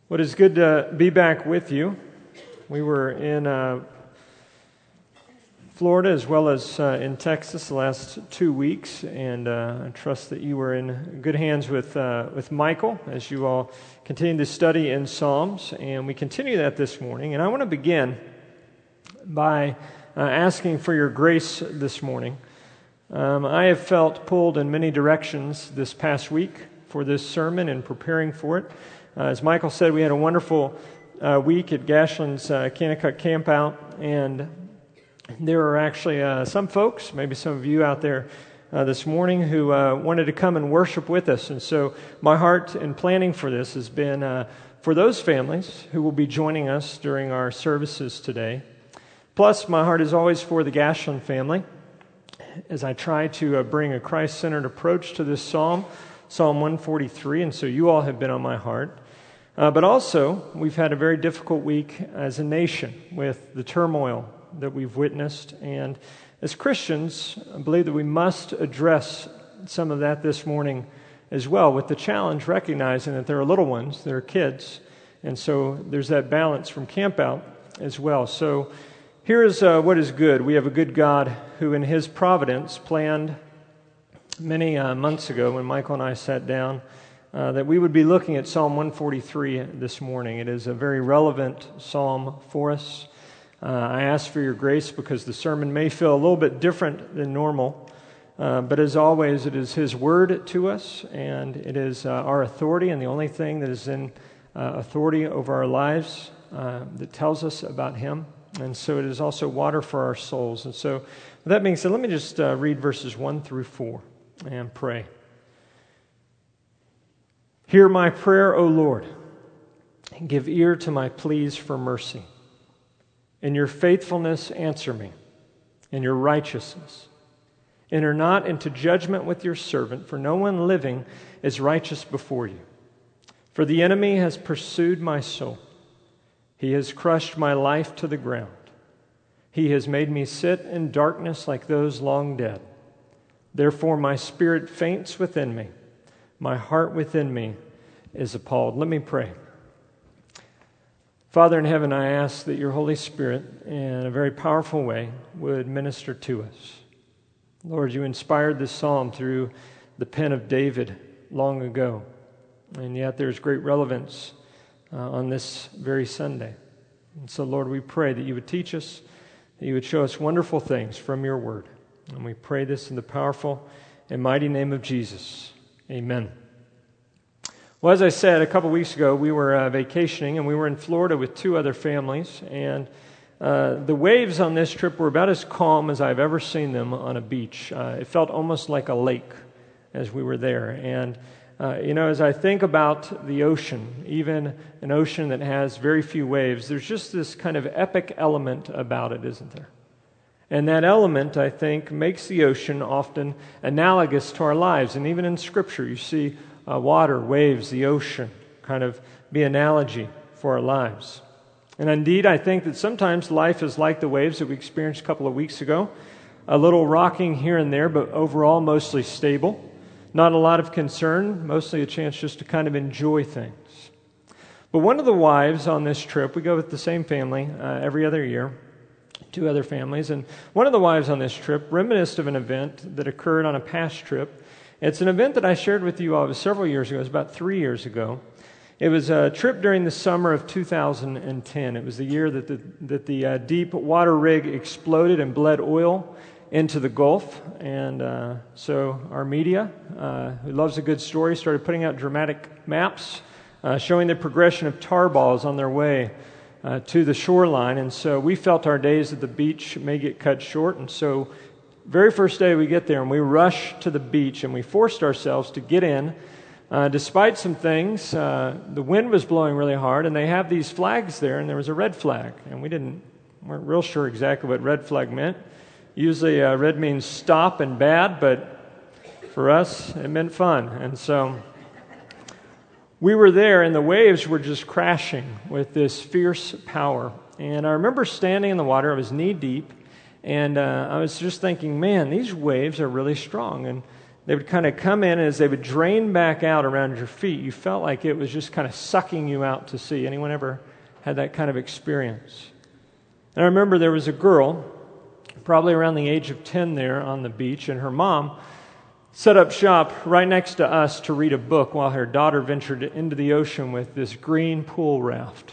Well, it is good to be back with you. We were in Florida as well as in Texas the last 2 weeks, and I trust that you were in good hands with Michael as you all continue to study in Psalms, and we continue that this morning. And I want to begin by asking for your grace this morning. I have felt pulled in many directions this past week for this sermon and preparing for it. As Michael said, we had a wonderful week at Gashland's Kanakuk Campout, and there are actually some folks, maybe some of you out there this morning, who wanted to come and worship with us. And so my heart in planning for this has been for those families who will be joining us during our services today. Plus, my heart is always for the Gashland family as I try to bring a Christ-centered approach to this psalm, Psalm 143, and so you all have been on my heart. But also, we've had a very difficult week as a nation with the turmoil that we've witnessed. And as Christians, I believe that we must address some of that this morning as well, with the challenge recognizing that there are little ones, there are kids, and so there's that balance from camp out as well. So here is what is good. We have a good God who in His providence planned many months ago when Michael and I sat down that we would be looking at Psalm 143 this morning. It is a very relevant psalm for us. I ask for your grace because the sermon may feel a little bit different than normal, but as always, it is His word to us, and it is our authority, and the only thing that is in authority over our lives that tells us about Him. And so it is also water for our souls. And so with that being said, let me just read verses 1 through 4 and pray. Hear my prayer, O Lord, and give ear to my pleas for mercy. In your faithfulness answer me, in your righteousness. Enter not into judgment with your servant, for no one living is righteous before you. For the enemy has pursued my soul. He has crushed my life to the ground. He has made me sit in darkness like those long dead. Therefore my spirit faints within me. My heart within me is appalled. Let me pray. Father in heaven, I ask that your Holy Spirit, in a very powerful way, would minister to us. Lord, you inspired this psalm through the pen of David long ago, and yet there's great relevance on this very Sunday. And so, Lord, we pray that you would teach us, that you would show us wonderful things from your word. And we pray this in the powerful and mighty name of Jesus. Amen. Well, as I said, a couple weeks ago, we were vacationing, and we were in Florida with 2 other families, and the waves on this trip were about as calm as I've ever seen them on a beach. It felt almost like a lake as we were there. And, as I think about the ocean, even an ocean that has very few waves, there's just this kind of epic element about it, isn't there? And that element, I think, makes the ocean often analogous to our lives. And even in Scripture, you see water, waves, the ocean kind of be analogy for our lives. And indeed, I think that sometimes life is like the waves that we experienced a couple of weeks ago. A little rocking here and there, but overall mostly stable. Not a lot of concern, mostly a chance just to kind of enjoy things. But one of the wives on this trip, we go with the same family every other year, 2 other families, and one of the wives on this trip reminisced of an event that occurred on a past trip. It's an event that I shared with you all several years ago. It was about 3 years ago. It was a trip during the summer of 2010. It was the year that the deep water rig exploded and bled oil into the Gulf. And so our media, who loves a good story, started putting out dramatic maps showing the progression of tar balls on their way to the shoreline. And so we felt our days at the beach may get cut short. And so very first day we get there and we rush to the beach and we forced ourselves to get in. Despite some things, the wind was blowing really hard and they have these flags there and there was a red flag. And we weren't real sure exactly what red flag meant. Usually red means stop and bad, but for us it meant fun. And so we were there and the waves were just crashing with this fierce power. And I remember standing in the water, I was knee deep, and I was just thinking, man, these waves are really strong. And They would kind of come in, and as they would drain back out around your feet, you felt like it was just kind of sucking you out to sea. Anyone ever had that kind of experience? And I remember there was a girl, probably around the age of 10 there on the beach, and her mom set up shop right next to us to read a book while her daughter ventured into the ocean with this green pool raft.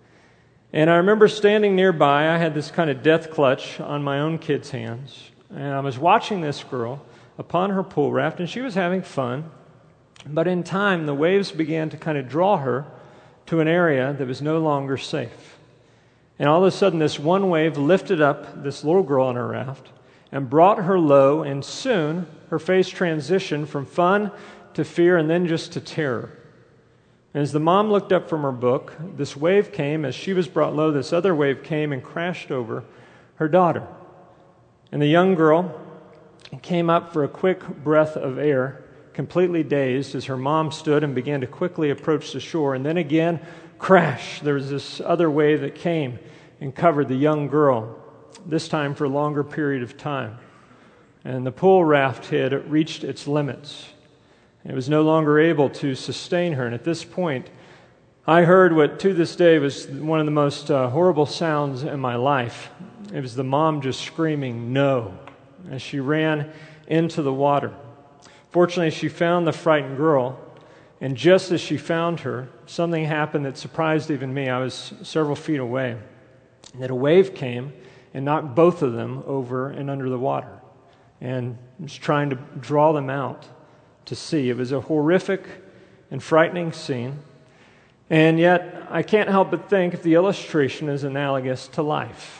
And I remember standing nearby. I had this kind of death clutch on my own kid's hands, and I was watching this girl upon her pool raft, and she was having fun. But in time, the waves began to kind of draw her to an area that was no longer safe. And all of a sudden, this one wave lifted up this little girl on her raft and brought her low, and soon her face transitioned from fun to fear and then just to terror. And as the mom looked up from her book, this wave came. As she was brought low, this other wave came and crashed over her daughter. And the young girl came up for a quick breath of air, completely dazed, as her mom stood and began to quickly approach the shore. And then again, crash, there was this other wave that came and covered the young girl, this time for a longer period of time. And the pool raft had reached its limits. It was no longer able to sustain her. And at this point, I heard what to this day was one of the most horrible sounds in my life. It was the mom just screaming, "No," as she ran into the water. Fortunately, she found the frightened girl, and just as she found her, something happened that surprised even me. I was several feet away, and that a wave came and knocked both of them over and under the water, and was trying to draw them out to sea. It was a horrific and frightening scene, and yet I can't help but think if the illustration is analogous to life,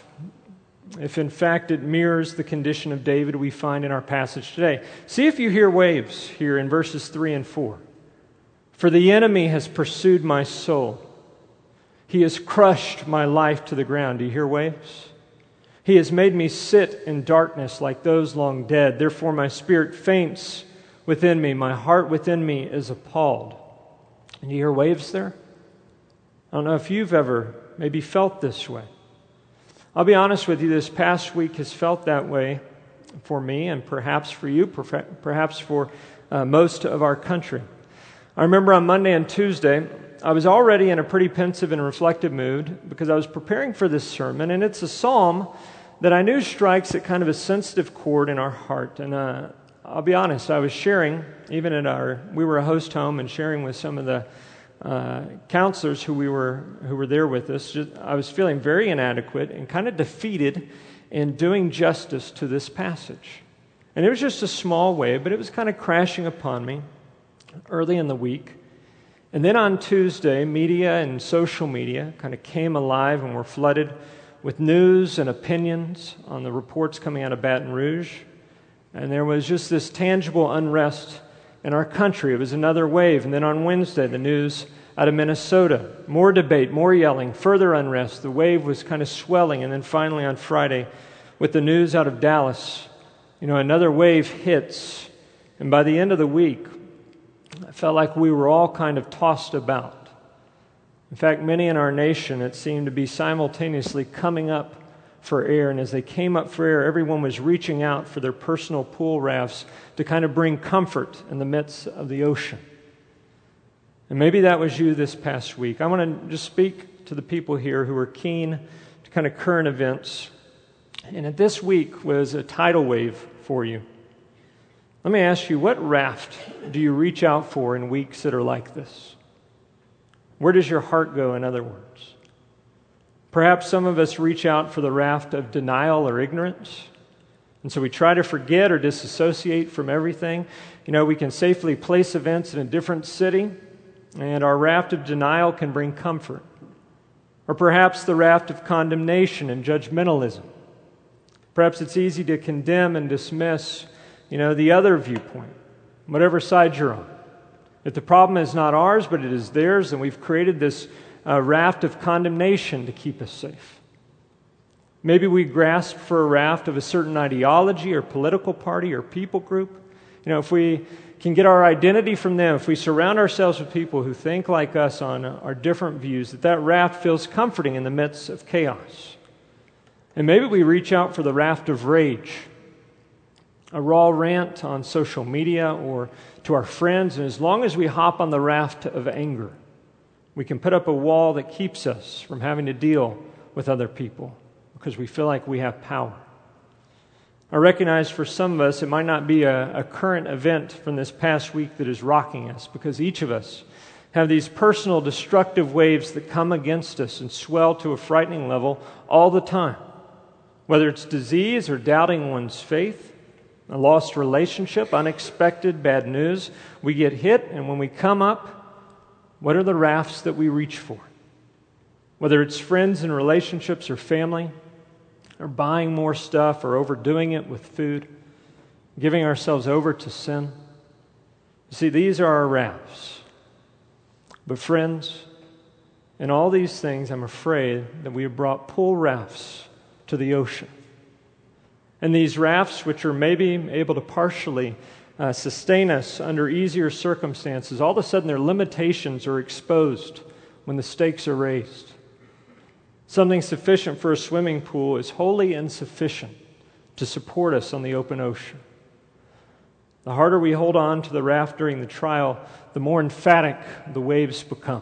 if in fact it mirrors the condition of David we find in our passage today. See if you hear waves here in verses 3 and 4. "For the enemy has pursued my soul. He has crushed my life to the ground." Do you hear waves? "He has made me sit in darkness like those long dead. Therefore my spirit faints within me. My heart within me is appalled." And you hear waves there? I don't know if you've ever maybe felt this way. I'll be honest with you, this past week has felt that way for me, and perhaps for you, perhaps for most of our country. I remember on Monday and Tuesday, I was already in a pretty pensive and reflective mood because I was preparing for this sermon, and it's a psalm that I knew strikes at kind of a sensitive chord in our heart. And I'll be honest, I was sharing, even we were a host home, and sharing with some of the counselors who were there with us. I was feeling very inadequate and kind of defeated in doing justice to this passage. And it was just a small wave, but it was kind of crashing upon me early in the week. And then on Tuesday, media and social media kind of came alive and were flooded with news and opinions on the reports coming out of Baton Rouge. And there was just this tangible unrest in our country. It was another wave. And then on Wednesday, the news out of Minnesota, more debate, more yelling, further unrest. The wave was kind of swelling. And then finally on Friday, with the news out of Dallas, another wave hits. And by the end of the week, I felt like we were all kind of tossed about. In fact, many in our nation, it seemed to be simultaneously coming up for air, and as they came up for air, everyone was reaching out for their personal pool rafts to kind of bring comfort in the midst of the ocean. And maybe that was you this past week. I want to just speak to the people here who are keen to kind of current events. And this week was a tidal wave for you. Let me ask you, what raft do you reach out for in weeks that are like this? Where does your heart go, in other words? Perhaps some of us reach out for the raft of denial or ignorance. And so we try to forget or disassociate from everything. We can safely place events in a different city, and our raft of denial can bring comfort. Or perhaps the raft of condemnation and judgmentalism. Perhaps it's easy to condemn and dismiss, the other viewpoint, whatever side you're on. If the problem is not ours, but it is theirs, then we've created this raft of condemnation to keep us safe. Maybe we grasp for a raft of a certain ideology or political party or people group. If we can get our identity from them, if we surround ourselves with people who think like us on our different views, that raft feels comforting in the midst of chaos. And maybe we reach out for the raft of rage. a raw rant on social media or to our friends, and as long as we hop on the raft of anger, we can put up a wall that keeps us from having to deal with other people because we feel like we have power. I recognize for some of us it might not be a current event from this past week that is rocking us, because each of us have these personal destructive waves that come against us and swell to a frightening level all the time. Whether it's disease or doubting one's faith, a lost relationship, unexpected bad news, we get hit, and when we come up, what are the rafts that we reach for? Whether it's friends and relationships or family, or buying more stuff or overdoing it with food, giving ourselves over to sin. You see, these are our rafts. But friends, in all these things, I'm afraid that we have brought pull rafts to the ocean. And these rafts, which are maybe able to partially sustain us under easier circumstances, all of a sudden their limitations are exposed when the stakes are raised. Something sufficient for a swimming pool is wholly insufficient to support us on the open ocean. The harder we hold on to the raft during the trial, the more emphatic the waves become.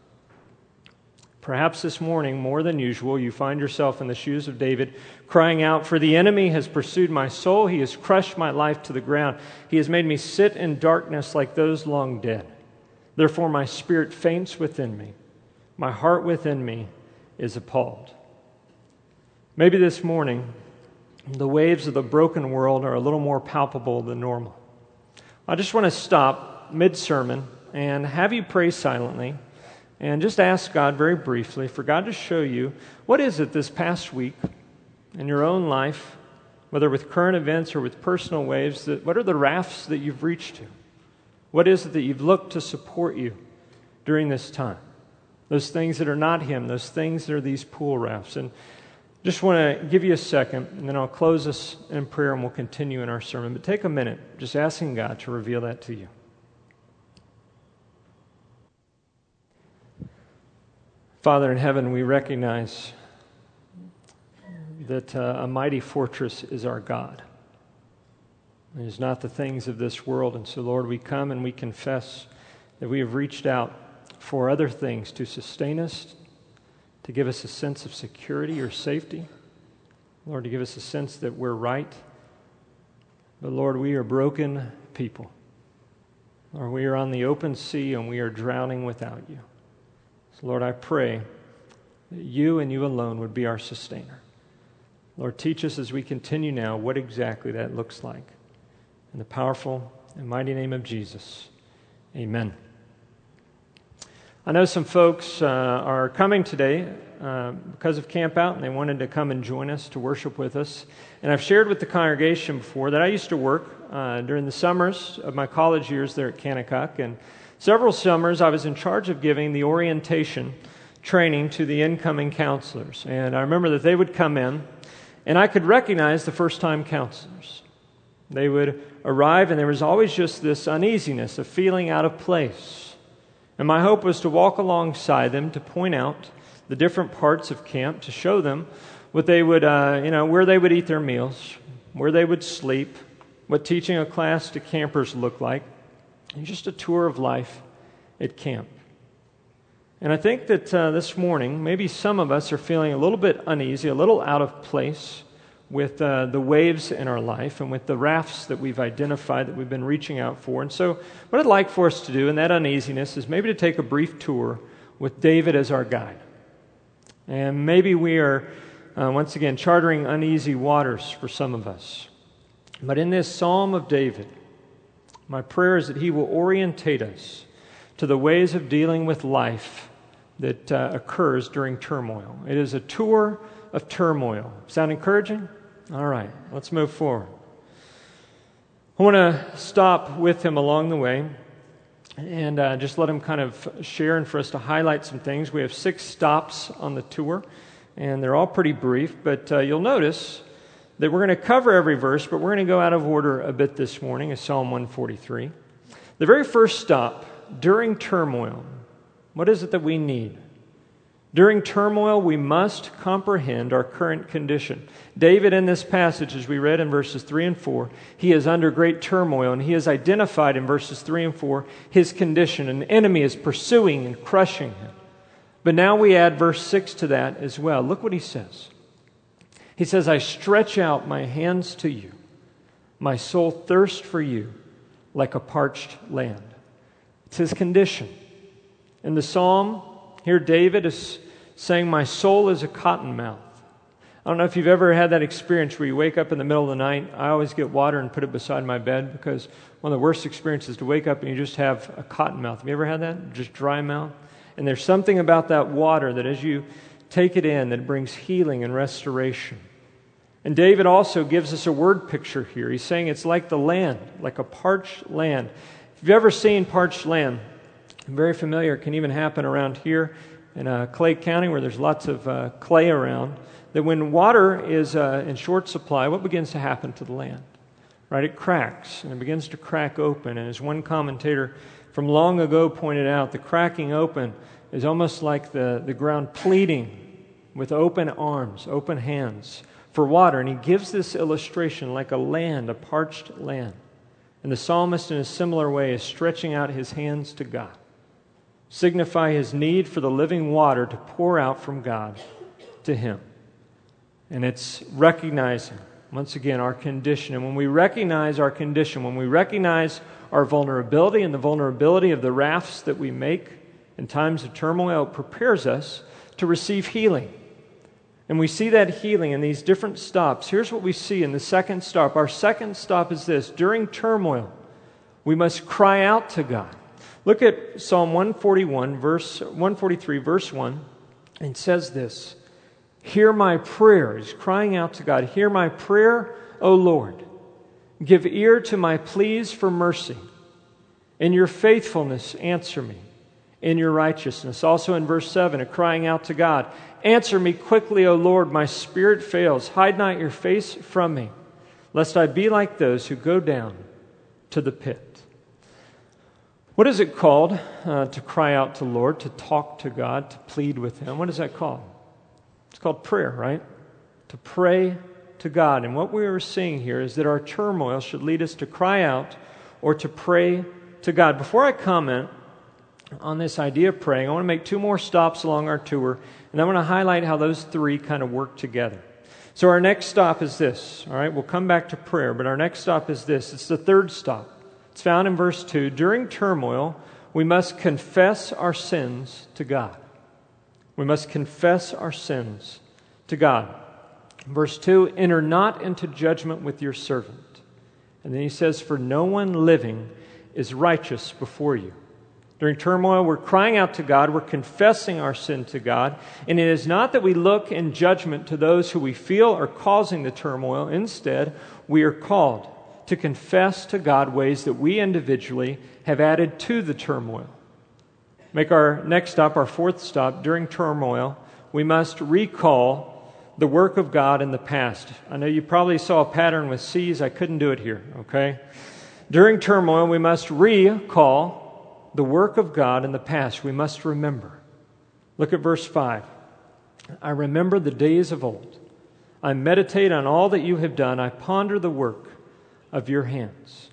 Perhaps this morning, more than usual, you find yourself in the shoes of David, crying out, "For the enemy has pursued my soul, he has crushed my life to the ground. He has made me sit in darkness like those long dead. Therefore my spirit faints within me. My heart within me is appalled." Maybe this morning, the waves of the broken world are a little more palpable than normal. I just want to stop mid-sermon and have you pray silently and just ask God very briefly for God to show you what is it this past week in your own life, whether with current events or with personal waves, what are the rafts that you've reached to? What is it that you've looked to support you during this time? Those things that are not Him, those things that are these pool rafts. And just want to give you a second, and then I'll close us in prayer and we'll continue in our sermon. But take a minute just asking God to reveal that to you. Father in heaven, we recognize that a mighty fortress is our God. It is not the things of this world. And so, Lord, we come and we confess that we have reached out for other things to sustain us, to give us a sense of security or safety. Lord, to give us a sense that we're right. But Lord, we are broken people. Lord, we are on the open sea and we are drowning without you. So Lord, I pray that you and you alone would be our sustainer. Lord, teach us as we continue now what exactly that looks like. In the powerful and mighty name of Jesus, amen. I know some folks are coming today because of Camp Out, and they wanted to come and join us to worship with us. And I've shared with the congregation before that I used to work during the summers of my college years there at Kanakuk, and several summers I was in charge of giving the orientation training to the incoming counselors. And I remember that they would come in, and I could recognize the first-time counselors. They would arrive, and there was always just this uneasiness, a feeling out of place. And my hope was to walk alongside them, to point out the different parts of camp, to show them what they would, where they would eat their meals, where they would sleep, what teaching a class to campers looked like, and just a tour of life at camp. And I think that this morning, maybe some of us are feeling a little bit uneasy, a little out of place with the waves in our life and with the rafts that we've identified that we've been reaching out for. And so what I'd like for us to do in that uneasiness is maybe to take a brief tour with David as our guide. And maybe we are, once again, chartering uneasy waters for some of us. But in this Psalm of David, my prayer is that he will orientate us to the ways of dealing with life that occurs during turmoil. It is a tour of turmoil. Sound encouraging? All right, let's move forward. I want to stop with him along the way and just let him kind of share and for us to highlight some things. We have 6 stops on the tour, and they're all pretty brief, but you'll notice that we're going to cover every verse, but we're going to go out of order a bit this morning, is Psalm 143. The very first stop, during turmoil, what is it that we need? During turmoil, we must comprehend our current condition. David, in this passage, as we read in verses 3 and 4, he is under great turmoil, and he has identified in verses 3 and 4 his condition. An enemy is pursuing and crushing him. But now we add verse 6 to that as well. Look what he says. He says, I stretch out my hands to you. My soul thirsts for you like a parched land. It's his condition. In the psalm, here David is saying, my soul is a cottonmouth. I don't know if you've ever had that experience where you wake up in the middle of the night. I always get water and put it beside my bed because one of the worst experiences is to wake up and you just have a cottonmouth. Have you ever had that? Just dry mouth? And there's something about that water that as you take it in, that it brings healing and restoration. And David also gives us a word picture here. He's saying it's like the land, like a parched land. If you've ever seen parched land, very familiar, it can even happen around here in Clay County where there's lots of clay around, that when water is in short supply, what begins to happen to the land? Right? It cracks, and it begins to crack open. And as one commentator from long ago pointed out, the cracking open is almost like the ground pleading with open arms, open hands for water. And he gives this illustration like a land, a parched land. And the psalmist in a similar way is stretching out his hands to God, signify his need for the living water to pour out from God to him. And it's recognizing, once again, our condition. And when we recognize our condition, when we recognize our vulnerability and the vulnerability of the rafts that we make in times of turmoil, it prepares us to receive healing. And we see that healing in these different stops. Here's what we see in the second stop. Our second stop is this. During turmoil, we must cry out to God. Look at Psalm 143, verse 1, and it says this. Hear my prayer. He's crying out to God. Hear my prayer, O Lord. Give ear to my pleas for mercy. In your faithfulness, answer me. In your righteousness. Also in verse 7, a crying out to God. Answer me quickly, O Lord. My spirit fails. Hide not your face from me, lest I be like those who go down to the pit. What is it called to cry out to the Lord, to talk to God, to plead with Him? What is that called? It's called prayer, right? To pray to God. And what we are seeing here is that our turmoil should lead us to cry out or to pray to God. Before I comment on this idea of praying, I want to make two more stops along our tour, and I want to highlight how those three kind of work together. So our next stop is this. All right, we'll come back to prayer, but our next stop is this. It's the third stop. It's found in verse 2. During turmoil, we must confess our sins to God. We must confess our sins to God. Verse 2, enter not into judgment with your servant. And then he says, for no one living is righteous before you. During turmoil, we're crying out to God, we're confessing our sin to God, and it is not that we look in judgment to those who we feel are causing the turmoil. Instead, we are called to confess to God ways that we individually have added to the turmoil. Make our next stop, our fourth stop. During turmoil, we must recall the work of God in the past. I know you probably saw a pattern with C's. I couldn't do it here, okay? During turmoil, we must recall the work of God in the past. We must remember. Look at verse 5. I remember the days of old. I meditate on all that you have done. I ponder the work of your hands.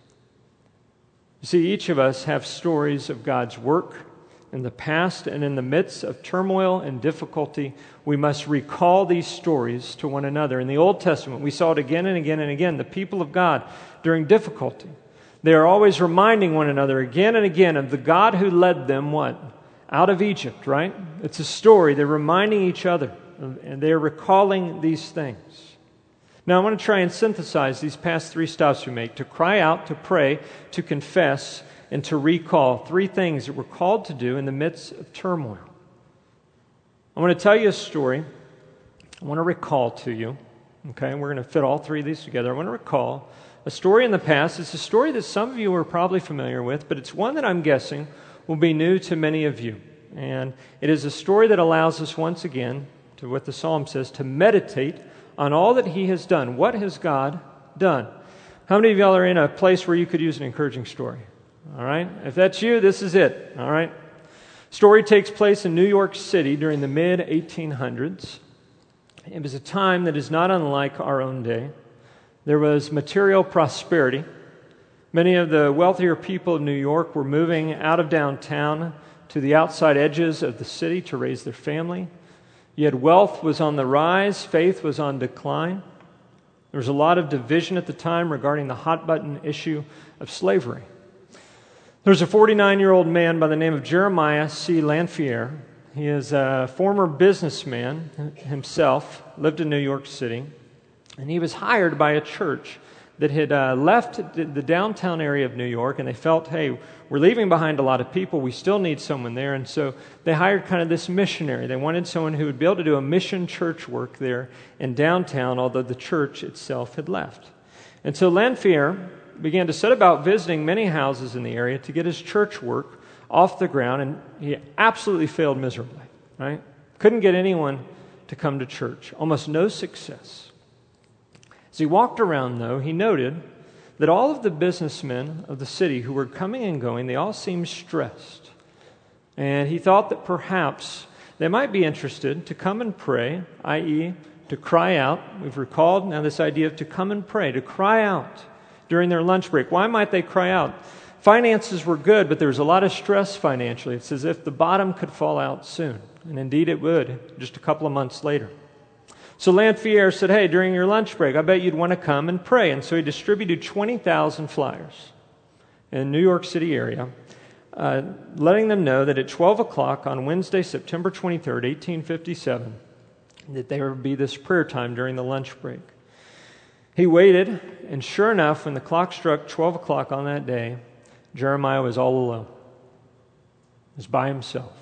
You see, each of us have stories of God's work in the past, and in the midst of turmoil and difficulty, we must recall these stories to one another. In the Old Testament, we saw it again and again and again. The people of God, during difficulty, they are always reminding one another again and again of the God who led them, what? Out of Egypt, right? It's a story. They're reminding each other, and they're recalling these things. Now, I want to try and synthesize these past three stops we make: to cry out, to pray, to confess, and to recall. Three things that we're called to do in the midst of turmoil. I want to tell you a story. I want to recall to you. Okay, we're going to fit all three of these together. I want to recall a story in the past. It's a story that some of you are probably familiar with, but it's one that I'm guessing will be new to many of you. And it is a story that allows us once again, to what the psalm says, to meditate on all that He has done. What has God done? How many of y'all are in a place where you could use an encouraging story? All right? If that's you, this is it. All right? Story takes place in New York City during the mid-1800s. It was a time that is not unlike our own day. There was material prosperity. Many of the wealthier people of New York were moving out of downtown to the outside edges of the city to raise their family. Yet wealth was on the rise, faith was on decline. There was a lot of division at the time regarding the hot-button issue of slavery. There was a 49-year-old man by the name of Jeremiah C. Lanphier. He is a former businessman himself, lived in New York City, and he was hired by a church that had left the downtown area of New York, and they felt, hey, we're leaving behind a lot of people, we still need someone there, and so they hired kind of this missionary. They wanted someone who would be able to do a mission church work there in downtown, although the church itself had left. And so Lanphier began to set about visiting many houses in the area to get his church work off the ground, and he absolutely failed miserably, right? Couldn't get anyone to come to church. Almost no success. As he walked around, though, he noted that all of the businessmen of the city who were coming and going, they all seemed stressed. And he thought that perhaps they might be interested to come and pray, i.e., to cry out. We've recalled now this idea of to come and pray, to cry out during their lunch break. Why might they cry out? Finances were good, but there was a lot of stress financially. It's as if the bottom could fall out soon. And indeed it would, just a couple of months later. So Lanphier said, hey, during your lunch break, I bet you'd want to come and pray. And so he distributed 20,000 flyers in the New York City area, letting them know that at 12 o'clock on Wednesday, September 23rd, 1857, that there would be this prayer time during the lunch break. He waited, and sure enough, when the clock struck 12 o'clock on that day, Jeremiah was all alone. He was by himself.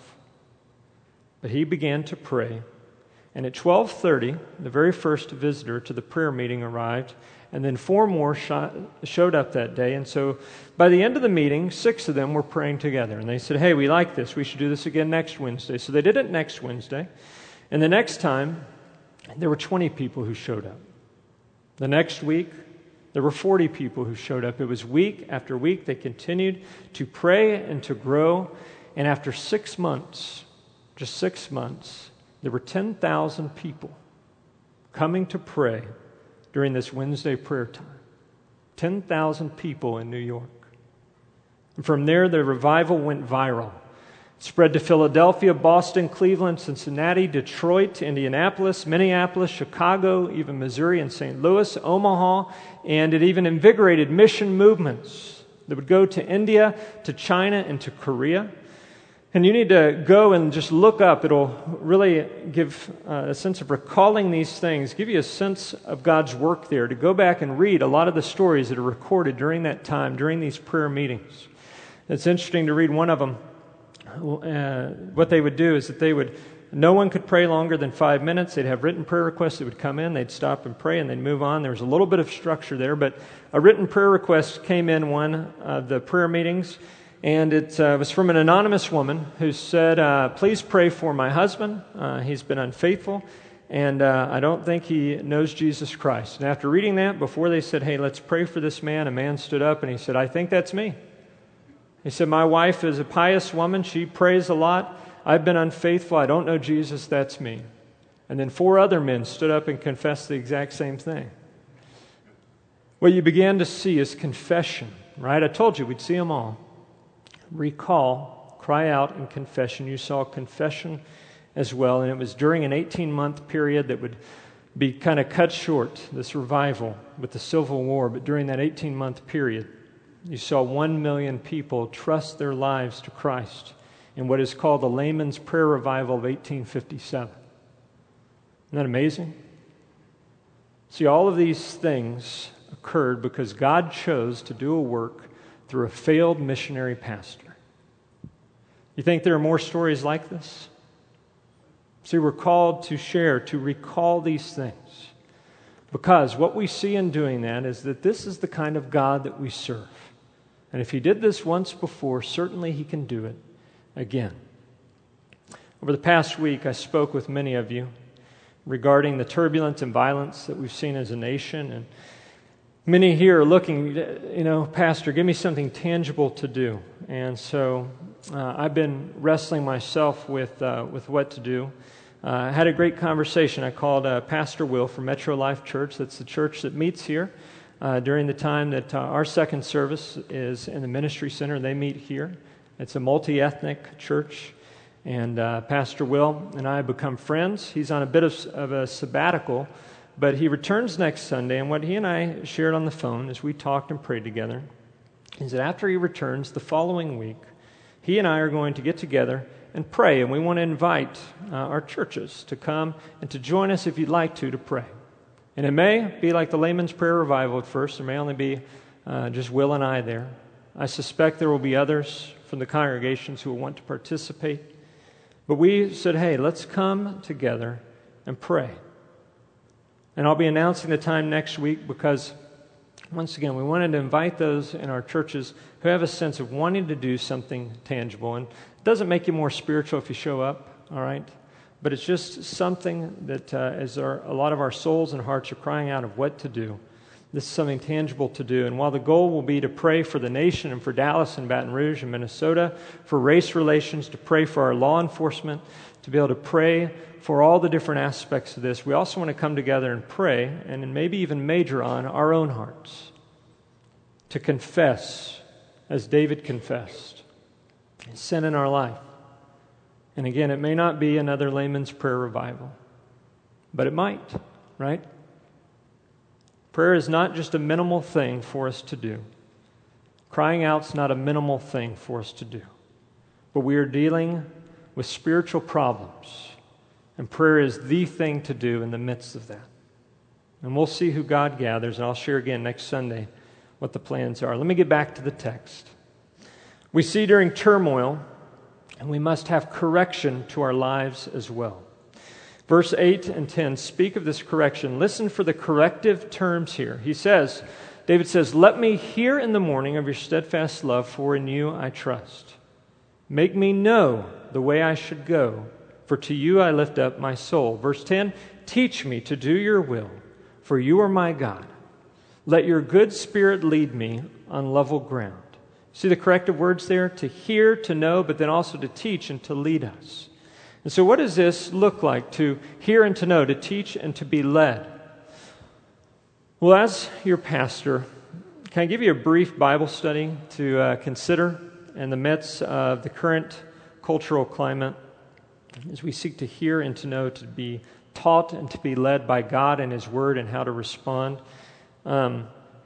But he began to pray. And at 12:30, the very first visitor to the prayer meeting arrived, and then 4 more showed up that day. And so by the end of the meeting, 6 of them were praying together. And they said, hey, we like this. We should do this again next Wednesday. So they did it next Wednesday. And the next time, there were 20 people who showed up. The next week, there were 40 people who showed up. It was week after week. They continued to pray and to grow. And after 6 months, just 6 months, there were 10,000 people coming to pray during this Wednesday prayer time. 10,000 people in New York. And from there, the revival went viral. It spread to Philadelphia, Boston, Cleveland, Cincinnati, Detroit, Indianapolis, Minneapolis, Chicago, even Missouri and St. Louis, Omaha, and it even invigorated mission movements that would go to India, to China, and to Korea. And you need to go and just look up. It'll really give a sense of recalling these things, give you a sense of God's work there, to go back and read a lot of the stories that are recorded during that time, during these prayer meetings. It's interesting to read one of them. What they would do is that no one could pray longer than 5 minutes. They'd have written prayer requests that would come in. They'd stop and pray, and they'd move on. There was a little bit of structure there, but a written prayer request came in one of the prayer meetings. And it was from an anonymous woman who said, please pray for my husband. He's been unfaithful, and I don't think he knows Jesus Christ. And after reading that, before they said, hey, let's pray for this man, a man stood up and he said, I think that's me. He said, my wife is a pious woman. She prays a lot. I've been unfaithful. I don't know Jesus. That's me. And then 4 other men stood up and confessed the exact same thing. What you began to see is confession, right? I told you we'd see them all. Recall, cry out, and confession. You saw confession as well, and it was during an 18-month period that would be kind of cut short, this revival with the Civil War, but during that 18-month period, you saw 1 million people trust their lives to Christ in what is called the Layman's Prayer Revival of 1857. Isn't that amazing? See, all of these things occurred because God chose to do a work through a failed missionary pastor. You think there are more stories like this? See, we're called to share, to recall these things. Because what we see in doing that is that this is the kind of God that we serve. And if He did this once before, certainly He can do it again. Over the past week, I spoke with many of you regarding the turbulence and violence that we've seen as a nation, and Many here are looking, Pastor, give me something tangible to do. And so I've been wrestling myself with what to do. I had a great conversation. I called Pastor Will from Metro Life Church. That's the church that meets here during the time that our second service is in the ministry center. They meet here. It's a multi-ethnic church. And Pastor Will and I have become friends. He's on a bit of a sabbatical, but he returns next Sunday. And what he and I shared on the phone as we talked and prayed together is that after he returns the following week, he and I are going to get together and pray, and we want to invite our churches to come and to join us if you'd like to pray. And it may be like the Layman's Prayer Revival at first. There may only be just Will and I there. I suspect there will be others from the congregations who will want to participate. But we said, hey, let's come together and pray. And I'll be announcing the time next week because, once again, we wanted to invite those in our churches who have a sense of wanting to do something tangible. And it doesn't make you more spiritual if you show up, all right? But it's just something that a lot of our souls and hearts are crying out of what to do. This is something tangible to do. And while the goal will be to pray for the nation and for Dallas and Baton Rouge and Minnesota, for race relations, to pray for our law enforcement, to be able to pray for all the different aspects of this, we also want to come together and pray and maybe even major on our own hearts, to confess as David confessed, sin in our life. And again, it may not be another Layman's Prayer Revival, but it might, right? Prayer is not just a minimal thing for us to do. Crying out's not a minimal thing for us to do. But we are dealing with spiritual problems, and prayer is the thing to do in the midst of that. And we'll see who God gathers, and I'll share again next Sunday what the plans are. Let me get back to the text. We see during turmoil, and we must have correction to our lives as well. Verse 8 and 10 speak of this correction. Listen for the corrective terms here. David says, let me hear in the morning of your steadfast love, for in you I trust. Make me know the way I should go, for to you I lift up my soul. Verse 10, teach me to do your will, for you are my God. Let your good spirit lead me on level ground. See the corrective words there? To hear, to know, but then also to teach and to lead us. And so what does this look like, to hear and to know, to teach and to be led? Well, as your pastor, can I give you a brief Bible study to consider in the midst of the current cultural climate as we seek to hear and to know, to be taught and to be led by God and His Word and how to respond? I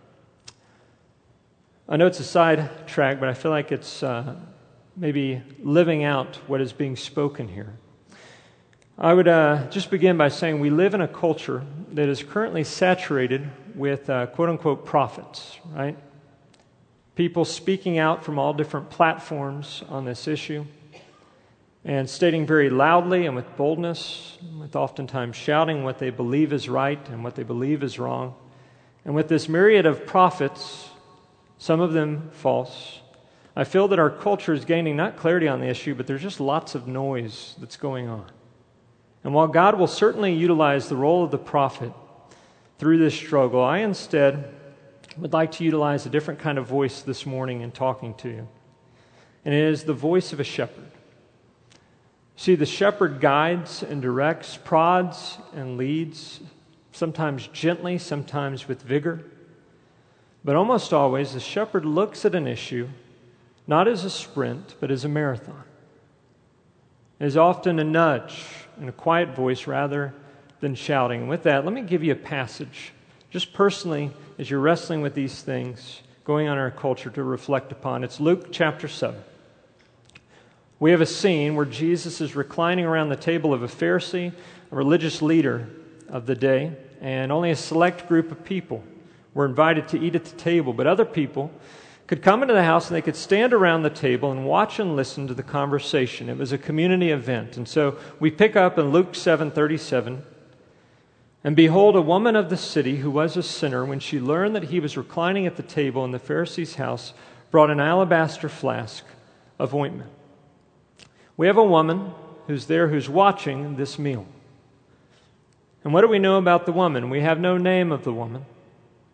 know it's a side track, but I feel like it's maybe living out what is being spoken here. I would just begin by saying we live in a culture that is currently saturated with quote-unquote prophets, right? People speaking out from all different platforms on this issue and stating very loudly and with boldness, with oftentimes shouting what they believe is right and what they believe is wrong. And with this myriad of prophets, some of them false, I feel that our culture is gaining not clarity on the issue, but there's just lots of noise that's going on. And while God will certainly utilize the role of the prophet through this struggle, I instead would like to utilize a different kind of voice this morning in talking to you. And it is the voice of a shepherd. See, the shepherd guides and directs, prods and leads, sometimes gently, sometimes with vigor. But almost always, the shepherd looks at an issue not as a sprint, but as a marathon. It is often a nudge and a quiet voice rather than shouting. And with that, let me give you a passage, just personally, as you're wrestling with these things going on in our culture to reflect upon. It's Luke chapter 7. We have a scene where Jesus is reclining around the table of a Pharisee, a religious leader of the day, and only a select group of people were invited to eat at the table, but other people could come into the house and they could stand around the table and watch and listen to the conversation. It was a community event. And so we pick up in Luke 7:37, and behold, a woman of the city who was a sinner, when she learned that he was reclining at the table in the Pharisee's house, brought an alabaster flask of ointment. We have a woman who's there who's watching this meal. And what do we know about the woman? We have no name of the woman.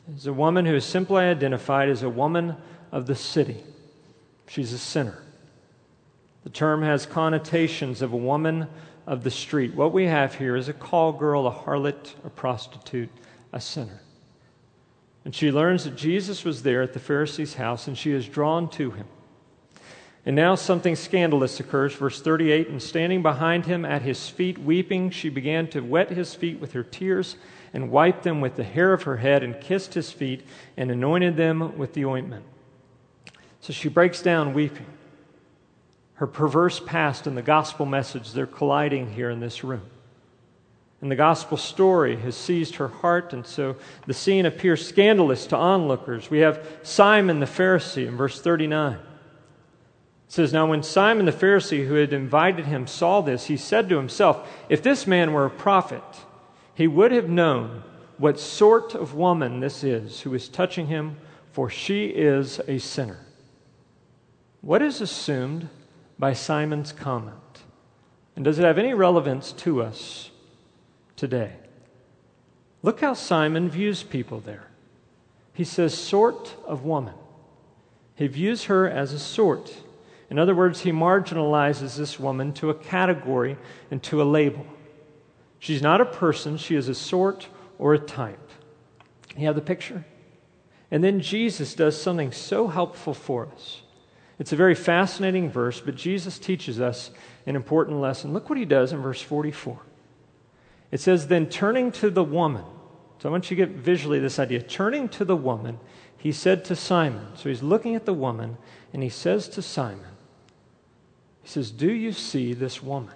is a woman who is simply identified as a woman of the city. She's a sinner. The term has connotations of a woman of the street. What we have here is a call girl, a harlot, a prostitute, a sinner. And she learns that Jesus was there at the Pharisee's house, and she is drawn to him. And now something scandalous occurs. Verse 38, and standing behind him at his feet, weeping, she began to wet his feet with her tears and wiped them with the hair of her head and kissed his feet and anointed them with the ointment. So she breaks down weeping. Her perverse past and the gospel message, they're colliding here in this room. And the gospel story has seized her heart, and so the scene appears scandalous to onlookers. We have Simon the Pharisee in verse 39. It says, now when Simon the Pharisee, who had invited him, saw this, he said to himself, if this man were a prophet, he would have known what sort of woman this is who is touching him, for she is a sinner. What is assumed by Simon's comment? And does it have any relevance to us today? Look how Simon views people there. He says, sort of woman. He views her as a sort. In other words, he marginalizes this woman to a category and to a label. She's not a person, she is a sort or a type. You have the picture? And then Jesus does something so helpful for us. It's a very fascinating verse, but Jesus teaches us an important lesson. Look what he does in verse 44. It says, then turning to the woman. So I want you to get visually this idea. Turning to the woman, he said to Simon. So he's looking at the woman, and he says to Simon, he says, do you see this woman?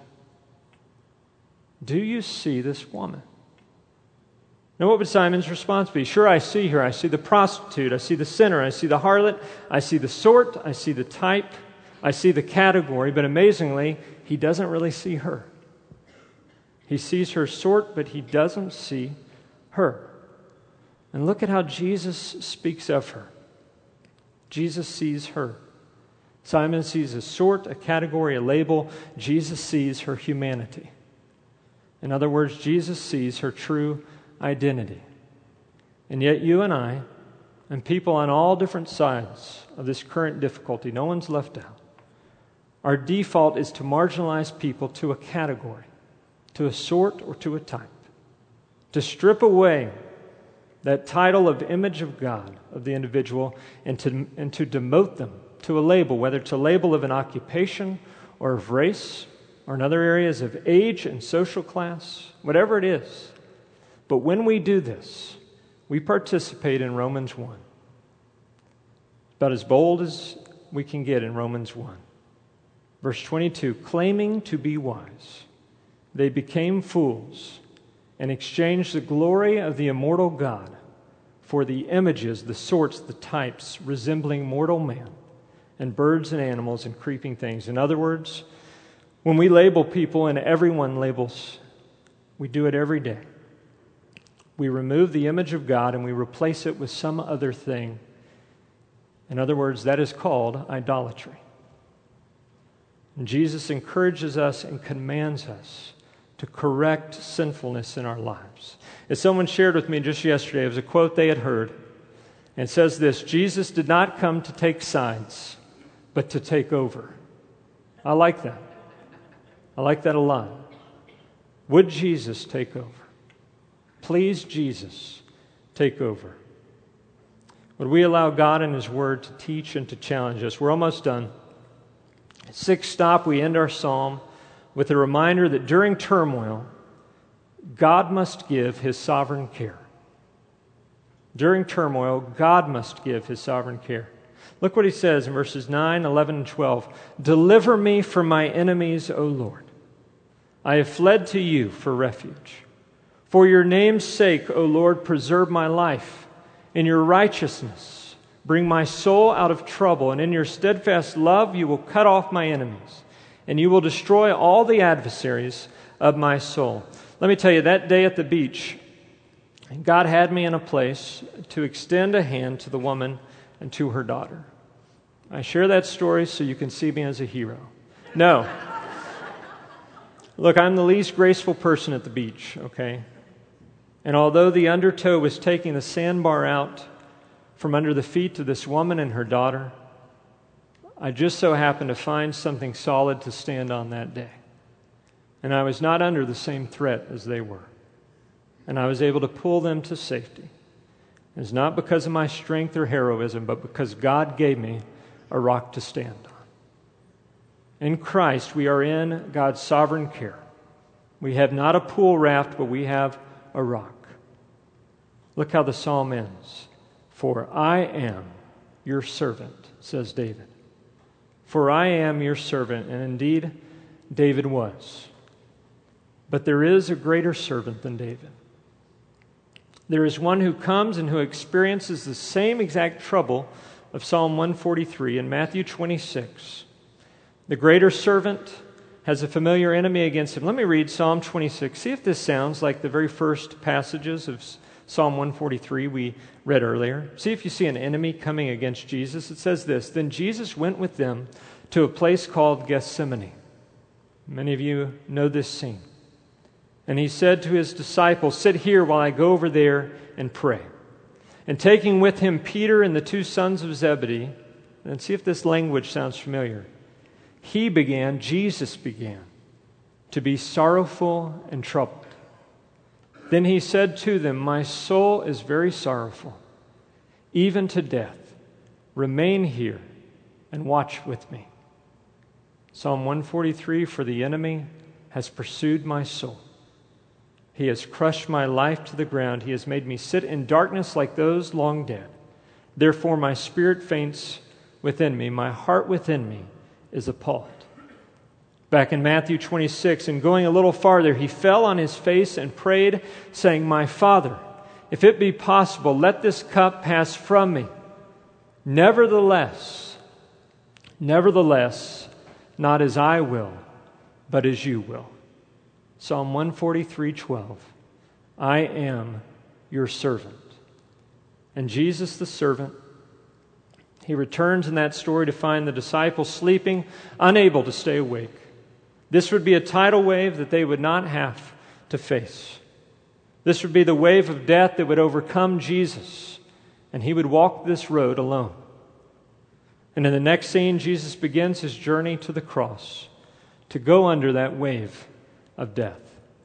Do you see this woman? Now, what would Simon's response be? Sure, I see her. I see the prostitute. I see the sinner. I see the harlot. I see the sort. I see the type. I see the category. But amazingly, he doesn't really see her. He sees her sort, but he doesn't see her. And look at how Jesus speaks of her. Jesus sees her. Simon sees a sort, a category, a label. Jesus sees her humanity. In other words, Jesus sees her true identity. And yet you and I, and people on all different sides of this current difficulty, no one's left out. Our default is to marginalize people to a category, to a sort, or to a type. To strip away that title of image of God, of the individual, and to demote them to a label, whether it's a label of an occupation or of race, or in other areas of age and social class, whatever it is. But when we do this, we participate in Romans 1. About as bold as we can get in Romans 1. Verse 22, claiming to be wise, they became fools and exchanged the glory of the immortal God for the images, the sorts, the types, resembling mortal man and birds and animals and creeping things. In other words, when we label people, and everyone labels, we do it every day. We remove the image of God and we replace it with some other thing. In other words, that is called idolatry. And Jesus encourages us and commands us to correct sinfulness in our lives. As someone shared with me just yesterday, it was a quote they had heard. And it says this, Jesus did not come to take sides, but to take over. I like that. I like that a lot. Would Jesus take over? Please, Jesus, take over. Would we allow God and His Word to teach and to challenge us? We're almost done. Sixth stop, we end our psalm with a reminder that during turmoil, God must give His sovereign care. During turmoil, God must give His sovereign care. Look what He says in verses 9, 11, and 12. Deliver me from my enemies, O Lord. I have fled to you for refuge. For your name's sake, O Lord, preserve my life. In your righteousness, bring my soul out of trouble. And in your steadfast love, you will cut off my enemies. And you will destroy all the adversaries of my soul. Let me tell you, that day at the beach, God had me in a place to extend a hand to the woman and to her daughter. I share that story so you can see me as a hero. No. Look, I'm the least graceful person at the beach, okay? And although the undertow was taking the sandbar out from under the feet of this woman and her daughter, I just so happened to find something solid to stand on that day. And I was not under the same threat as they were. And I was able to pull them to safety. It's not because of my strength or heroism, but because God gave me a rock to stand on. In Christ, we are in God's sovereign care. We have not a pool raft, but we have a rock. Look how the psalm ends. For I am your servant, says David. For I am your servant, and indeed, David was. But there is a greater servant than David. There is one who comes and who experiences the same exact trouble of Psalm 143 in Matthew 26. The greater servant has a familiar enemy against him. Let me read Psalm 26. See if this sounds like the very first passages of Psalm 143 we read earlier. See if you see an enemy coming against Jesus. It says this, Then Jesus went with them to a place called Gethsemane. Many of you know this scene. And he said to his disciples, Sit here while I go over there and pray. And taking with him Peter and the two sons of Zebedee, and see if this language sounds familiar. Jesus began to be sorrowful and troubled. Then he said to them, My soul is very sorrowful, even to death. Remain here and watch with me. Psalm 143, For the enemy has pursued my soul. He has crushed my life to the ground. He has made me sit in darkness like those long dead. Therefore my spirit faints within me. My heart within me is appalled. Back in Matthew 26, and going a little farther, he fell on his face and prayed, saying, My Father, if it be possible, let this cup pass from me. Nevertheless, not as I will, but as you will. Psalm 143:12. I am your servant. And Jesus, the servant, he returns in that story to find the disciples sleeping, unable to stay awake. This would be a tidal wave that they would not have to face. This would be the wave of death that would overcome Jesus, and he would walk this road alone. And in the next scene, Jesus begins his journey to the cross to go under that wave of death.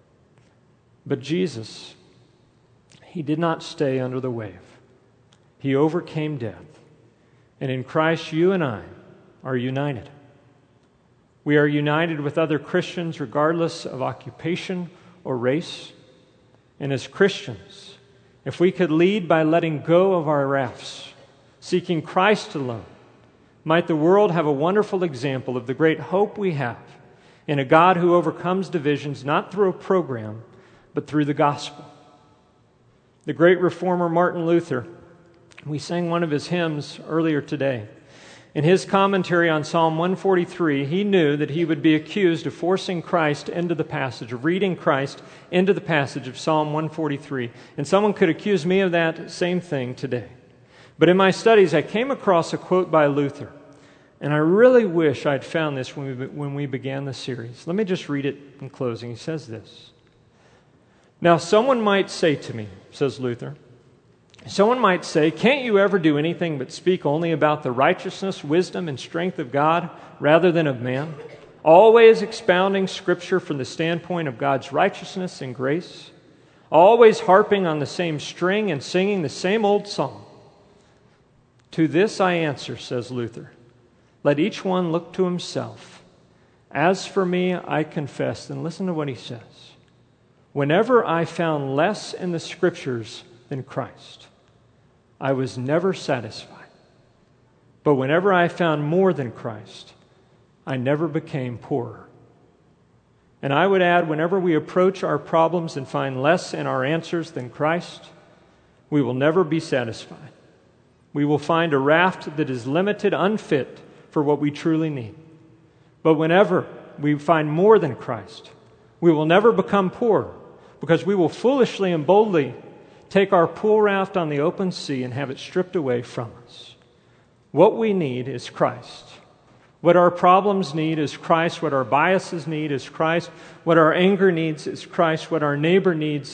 But Jesus, he did not stay under the wave. He overcame death. And in Christ, you and I are united. We are united with other Christians regardless of occupation or race. And as Christians, if we could lead by letting go of our rafts, seeking Christ alone, might the world have a wonderful example of the great hope we have in a God who overcomes divisions not through a program, but through the gospel. The great reformer Martin Luther, we sang one of his hymns earlier today. In his commentary on Psalm 143, he knew that he would be accused of forcing Christ into the passage, of reading Christ into the passage of Psalm 143. And someone could accuse me of that same thing today. But in my studies, I came across a quote by Luther. And I really wish I'd found this when we began the series. Let me just read it in closing. He says this. Now, someone might say to me, says Luther, someone might say, can't you ever do anything but speak only about the righteousness, wisdom, and strength of God rather than of man? Always expounding Scripture from the standpoint of God's righteousness and grace? Always harping on the same string and singing the same old song? To this I answer, says Luther, let each one look to himself. As for me, I confess, and listen to what he says. Whenever I found less in the Scriptures than Christ, I was never satisfied. But whenever I found more than Christ, I never became poorer. And I would add, whenever we approach our problems and find less in our answers than Christ, we will never be satisfied. We will find a raft that is limited, unfit for what we truly need. But whenever we find more than Christ, we will never become poor, because we will foolishly and boldly take our pool raft on the open sea and have it stripped away from us. What we need is Christ. What our problems need is Christ. What our biases need is Christ. What our anger needs is Christ. What our neighbor needs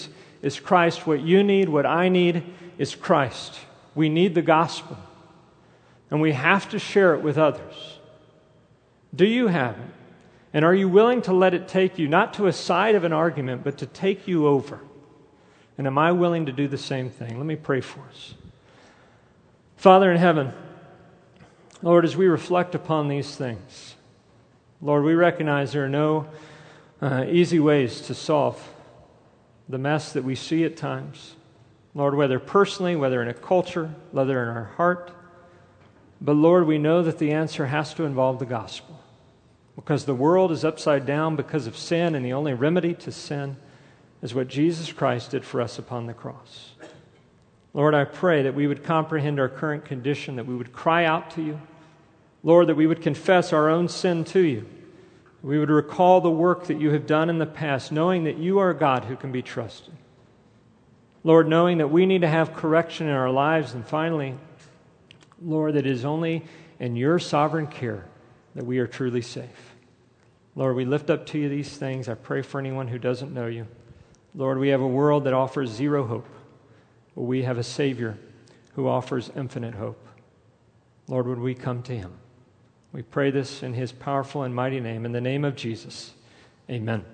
is Christ. What you need, what I need, is Christ. We need the gospel, and we have to share it with others. Do you have it? And are you willing to let it take you, not to a side of an argument, but to take you over? And am I willing to do the same thing? Let me pray for us. Father in heaven, Lord, as we reflect upon these things, Lord, we recognize there are no easy ways to solve the mess that we see at times. Lord, whether personally, whether in a culture, whether in our heart. But Lord, we know that the answer has to involve the gospel. Because the world is upside down because of sin, and the only remedy to sin is what Jesus Christ did for us upon the cross. Lord, I pray that we would comprehend our current condition, that we would cry out to you. Lord, that we would confess our own sin to you. We would recall the work that you have done in the past, knowing that you are a God who can be trusted. Lord, knowing that we need to have correction in our lives. And finally, Lord, that it is only in your sovereign care that we are truly safe. Lord, we lift up to you these things. I pray for anyone who doesn't know you. Lord, we have a world that offers zero hope, but we have a Savior who offers infinite hope. Lord, would we come to him? We pray this in his powerful and mighty name, in the name of Jesus. Amen.